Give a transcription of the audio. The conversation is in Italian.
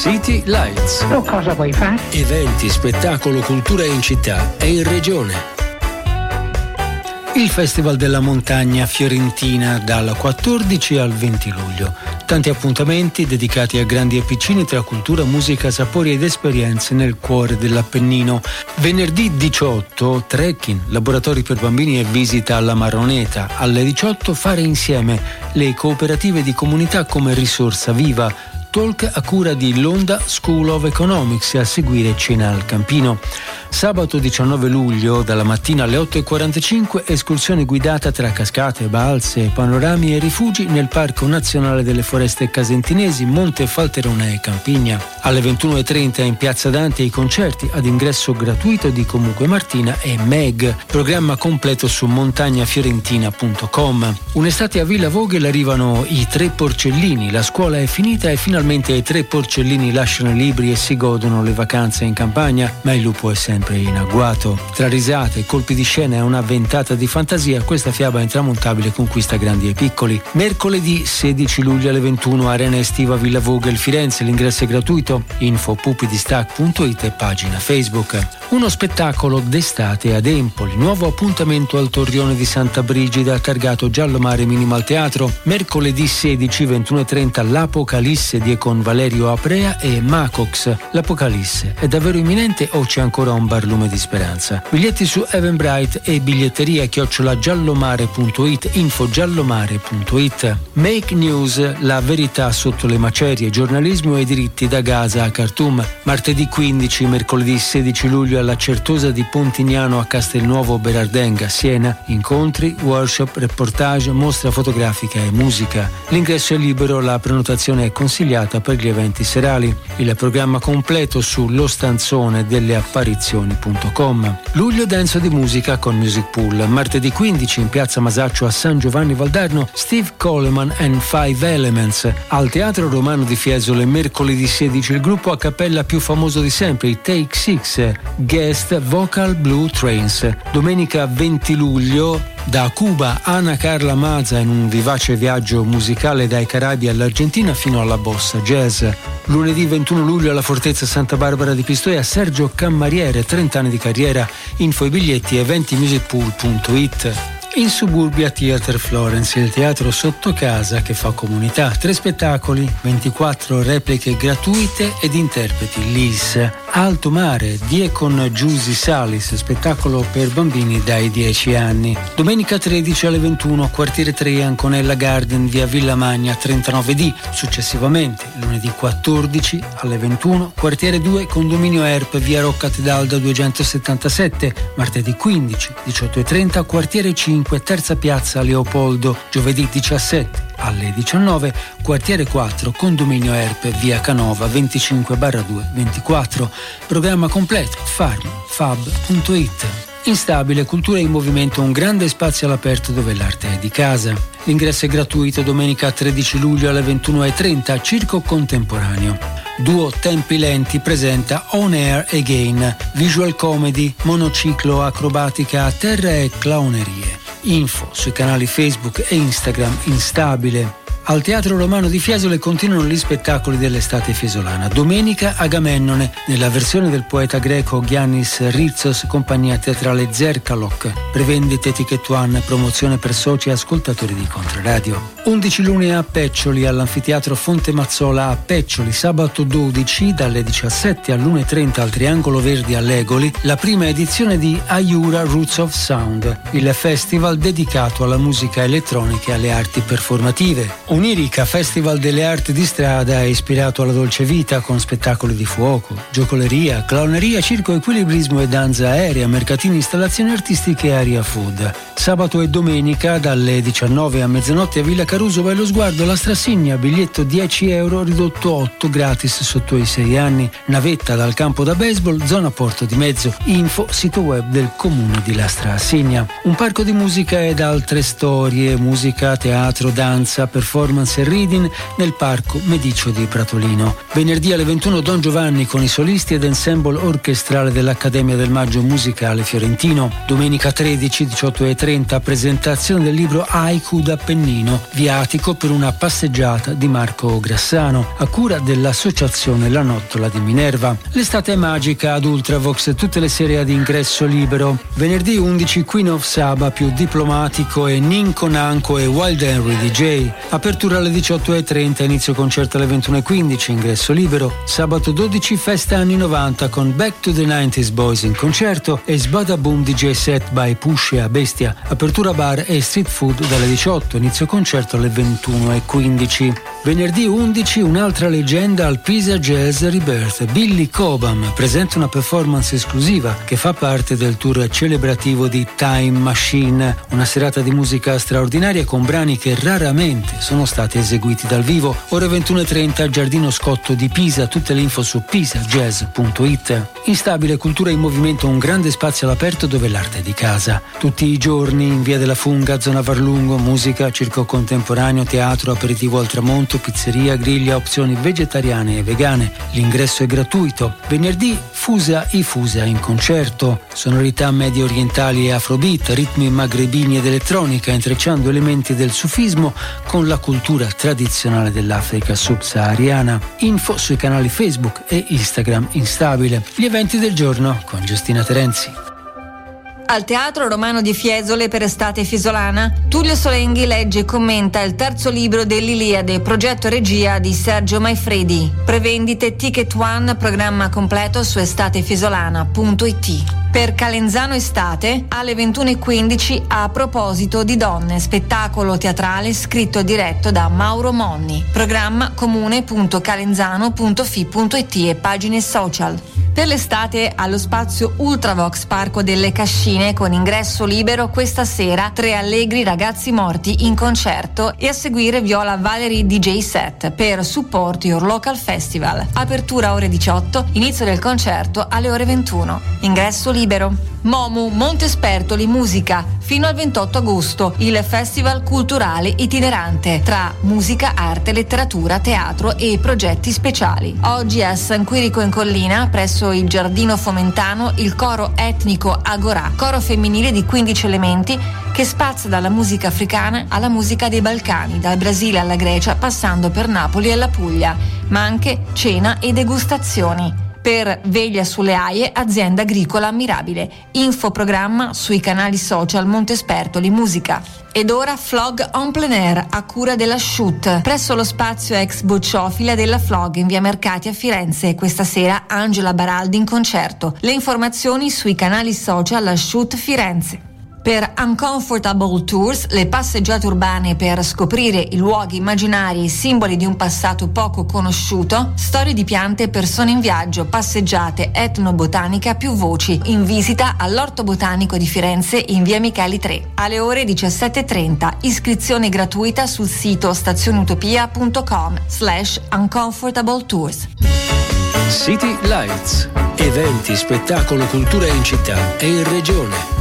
City Lights. Tu cosa vuoi fare? Eventi, spettacolo, cultura in città e in regione. Il Festival della Montagna Fiorentina dal 14 al 20 luglio. Tanti appuntamenti dedicati a grandi e piccini tra cultura, musica, sapori ed esperienze nel cuore dell'Appennino. Venerdì 18 trekking, laboratori per bambini e visita alla Marroneta. Alle 18 fare insieme le cooperative di comunità come risorsa viva. Talk a cura di Londa School of Economics e a seguire cena al Campino. Sabato 19 luglio dalla mattina alle 8:45 escursione guidata tra cascate, balze, panorami e rifugi nel Parco Nazionale delle Foreste Casentinesi, Monte Falterone e Campigna. Alle 21:30 in Piazza Dante i concerti ad ingresso gratuito di Comunque Martina e Meg. Programma completo su montagnafiorentina.com. Un'estate a Villa Vogel arrivano i 3 porcellini, la scuola è finita e finalmente i 3 porcellini lasciano i libri e si godono le vacanze in campagna, ma il lupo è sempre in agguato. Tra risate, colpi di scena e una ventata di fantasia, questa fiaba intramontabile conquista grandi e piccoli. Mercoledì 16 luglio alle 21 Arena Estiva Villa Vogel Firenze, l'ingresso è gratuito. Info pupidistac.it e pagina Facebook. Uno spettacolo d'estate ad Empoli, nuovo appuntamento al Torrione di Santa Brigida, targato Giallo Mare Minimal Teatro. Mercoledì 16 21:30 l'Apocalisse di con Valerio Aprea e Macox. L'Apocalisse è davvero imminente o c'è ancora un barlume di speranza? Biglietti su Eventbrite e biglietteria@giallomare.it, info giallomare.it. Make News, la verità sotto le macerie, giornalismo e diritti da Gaza a Khartoum. Martedì 15, mercoledì 16 luglio alla Certosa di Pontignano a Castelnuovo Berardenga, Siena, incontri, workshop, reportage, mostra fotografica e musica. L'ingresso è libero, la prenotazione è consigliata per gli eventi serali. Il programma completo su lostanzonedelleapparizioni.com. Luglio denso di musica con Music Pool. Martedì 15 in Piazza Masaccio a San Giovanni Valdarno, Steve Coleman and Five Elements. Al Teatro Romano di Fiesole mercoledì 16 il gruppo a cappella più famoso di sempre, i Take Six, guest vocal Blue Trains. Domenica 20 luglio da Cuba Ana Carla Maza in un vivace viaggio musicale dai Caraibi all'Argentina fino alla bossa jazz. Lunedì 21 luglio alla Fortezza Santa Barbara di Pistoia Sergio Cammariere, 30 anni di carriera. Info e biglietti eventimusicpool.it. In Suburbia Theater Florence, il teatro sotto casa che fa comunità. 3 spettacoli, 24 repliche gratuite ed interpreti. Lis, Alto Mare, Die con Giusy Salis, spettacolo per bambini dai 10 anni. Domenica 13 alle 21, quartiere 3 Anconella Garden, via Villamagna 39D. Successivamente, lunedì 14 alle 21, quartiere 2 Condominio Erp, via Rocca Tedalda 277. Martedì 15, 18:30, quartiere 5 terza piazza Leopoldo, giovedì 17 alle 19, quartiere 4 Condominio Erpe, via Canova 25/224. Programma completo farmfab.it. Instabile, cultura in movimento, un grande spazio all'aperto dove l'arte è di casa. L'ingresso è gratuito domenica 13 luglio alle 21:30, Circo Contemporaneo. Duo Tempi Lenti presenta On Air Again, visual comedy, monociclo, acrobatica a terra e clownerie. Info sui canali Facebook e Instagram Instabile. Al Teatro Romano di Fiesole continuano gli spettacoli dell'estate fiesolana. Domenica Agamennone, nella versione del poeta greco Giannis Ritsos, compagnia teatrale Zerkalok. Prevendite Ticket One, promozione per soci e ascoltatori di Controradio. 11 lune a Peccioli, all'Anfiteatro Fonte Mazzola a Peccioli, sabato 12 dalle 17 all'1:30 al Triangolo Verdi a Legoli, la prima edizione di Aiura Roots of Sound, il festival dedicato alla musica elettronica e alle arti performative. Onirica, festival delle arti di strada, è ispirato alla dolce vita con spettacoli di fuoco, giocoleria, clowneria, circo, equilibrismo e danza aerea, mercatini, installazioni artistiche e area food. Sabato e domenica dalle 19 a mezzanotte a Villa Caruso vai lo sguardo, la Strassigna, biglietto 10 euro, ridotto 8 gratis sotto i 6 anni, navetta dal campo da baseball, zona Porto di Mezzo, info sito web del comune di La Strassigna. Un parco di musica ed altre storie, musica, teatro, danza, performance performance e reading nel Parco Medicio di Pratolino. Venerdì alle 21 Don Giovanni con i solisti ed ensemble orchestrale dell'Accademia del Maggio Musicale Fiorentino. Domenica 13, 18:30, presentazione del libro Haiku d'Appennino, viatico per una passeggiata di Marco Grassano, a cura dell'associazione La Nottola di Minerva. L'estate è magica ad Ultravox, tutte le sere ad ingresso libero. Venerdì 11 Queen of Saba più Diplomatico e Ninko Nanko e Wild Henry DJ. Apertura alle 18:30, inizio concerto alle 21:15, ingresso libero. Sabato 12 festa anni 90 con Back to the 90s Boys in concerto e Sbadaboom DJ set by Push e a Bestia. Apertura bar e street food dalle 18, inizio concerto alle 21:15. Venerdì 11 un'altra leggenda al Pisa Jazz Rebirth. Billy Cobham presenta una performance esclusiva che fa parte del tour celebrativo di Time Machine, una serata di musica straordinaria con brani che raramente sono stati eseguiti dal vivo. Ore 21:30 Giardino Scotto di Pisa, tutte le info su pisajazz.it. Instabile Cultura in Movimento, un grande spazio all'aperto dove l'arte è di casa. Tutti i giorni in Via della Funga, zona Varlungo, musica, circo contemporaneo, teatro, aperitivo al tramonto, pizzeria, griglia, opzioni vegetariane e vegane. L'ingresso è gratuito. Venerdì Fusa i Fusa in concerto, sonorità medio orientali e afrobeat, ritmi magrebini ed elettronica, intrecciando elementi del sufismo con la cultura tradizionale dell'Africa subsahariana. Info sui canali Facebook e Instagram Instabile. Gli eventi del giorno con Giustina Terenzi. Al Teatro Romano di Fiesole per Estate Fisolana, Tullio Solenghi legge e commenta il terzo libro dell'Iliade, progetto e regia di Sergio Maifredi. Prevendite Ticket One, programma completo su estatefisolana.it. Per Calenzano Estate, alle 21:15, A proposito di donne, spettacolo teatrale scritto e diretto da Mauro Monni. Programma comune.calenzano.fi.it e pagine social. Per l'estate allo spazio Ultravox Parco delle Cascine con ingresso libero questa sera 3 allegri ragazzi morti in concerto e a seguire Viola Valerie DJ set per Support Your Local Festival. Apertura ore 18, inizio del concerto alle ore 21. Ingresso libero. Momu Montespertoli Musica fino al 28 agosto, il festival culturale itinerante tra musica, arte, letteratura, teatro e progetti speciali. Oggi a San Quirico in Collina, presso il Giardino Fomentano, il coro etnico Agorà, coro femminile di 15 elementi che spazia dalla musica africana alla musica dei Balcani, dal Brasile alla Grecia, passando per Napoli e la Puglia, ma anche cena e degustazioni. Per Veglia sulle Aie, azienda agricola ammirabile. Info programma sui canali social Montespertoli Musica. Ed ora Flog on plein air a cura della Shoot presso lo spazio ex Bocciofila della Flog in via Mercati a Firenze. Questa sera Angela Baraldi in concerto. Le informazioni sui canali social La Shoot Firenze. Per Uncomfortable Tours, le passeggiate urbane per scoprire i luoghi immaginari e simboli di un passato poco conosciuto, storie di piante e persone in viaggio, passeggiate etnobotanica più voci, in visita all'Orto Botanico di Firenze in via Micheli 3. Alle ore 17:30, iscrizione gratuita sul sito stazionutopia.com/uncomfortable tours. City Lights, eventi, spettacolo, cultura in città e in regione.